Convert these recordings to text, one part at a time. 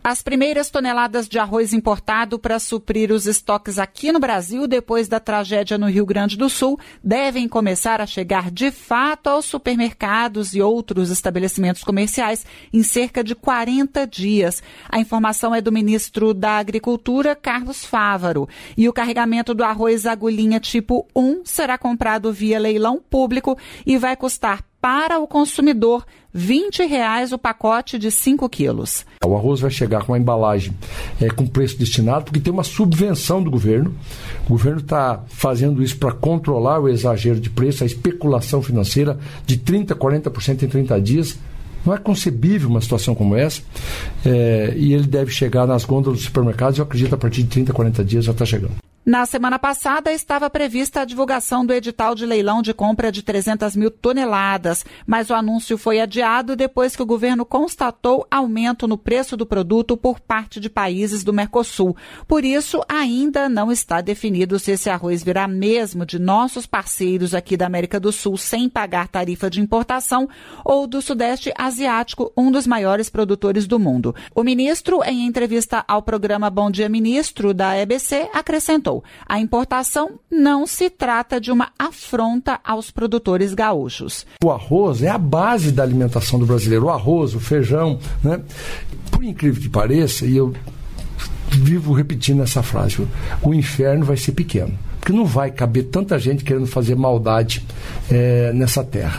As primeiras toneladas de arroz importado para suprir os estoques aqui no Brasil, depois da tragédia no Rio Grande do Sul, devem começar a chegar de fato aos supermercados e outros estabelecimentos comerciais em cerca de 40 dias. A informação é do ministro da Agricultura, Carlos Fávaro. E o carregamento do arroz agulhinha tipo 1 será comprado via leilão público e vai custar para o consumidor R$20 o pacote de 5 quilos. O arroz vai chegar com uma embalagem com preço destinado, porque tem uma subvenção do governo. O governo está fazendo isso para controlar o exagero de preço, a especulação financeira de 30%, 40% em 30 dias. Não é concebível uma situação como essa. E ele deve chegar nas gôndolas dos supermercados, eu acredito, a partir de 30, 40 dias já está chegando. Na semana passada, estava prevista a divulgação do edital de leilão de compra de 300 mil toneladas, mas o anúncio foi adiado depois que o governo constatou aumento no preço do produto por parte de países do Mercosul. Por isso, ainda não está definido se esse arroz virá mesmo de nossos parceiros aqui da América do Sul sem pagar tarifa de importação ou do Sudeste Asiático, um dos maiores produtores do mundo. O ministro, em entrevista ao programa Bom Dia Ministro da EBC, acrescentou: a importação não se trata de uma afronta aos produtores gaúchos. O arroz é a base da alimentação do brasileiro. O arroz, o feijão, né? Por incrível que pareça, e eu vivo repetindo essa frase, o inferno vai ser pequeno. Porque não vai caber tanta gente querendo fazer maldade nessa terra.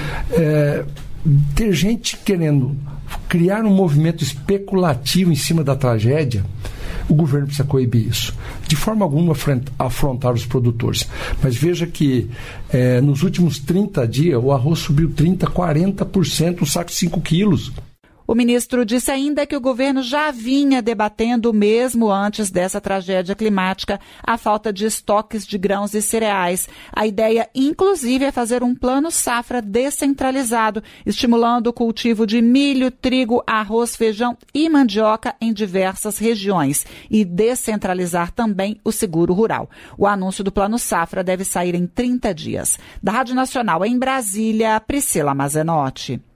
Ter gente querendo criar um movimento especulativo em cima da tragédia, o governo precisa coibir isso. De forma alguma afrontar os produtores. Mas veja que nos últimos 30 dias o arroz subiu 30%, 40%, um saco de 5 quilos. O ministro disse ainda que o governo já vinha debatendo, mesmo antes dessa tragédia climática, a falta de estoques de grãos e cereais. A ideia, inclusive, é fazer um plano safra descentralizado, estimulando o cultivo de milho, trigo, arroz, feijão e mandioca em diversas regiões e descentralizar também o seguro rural. O anúncio do plano safra deve sair em 30 dias. Da Rádio Nacional em Brasília, Priscila Mazenotti.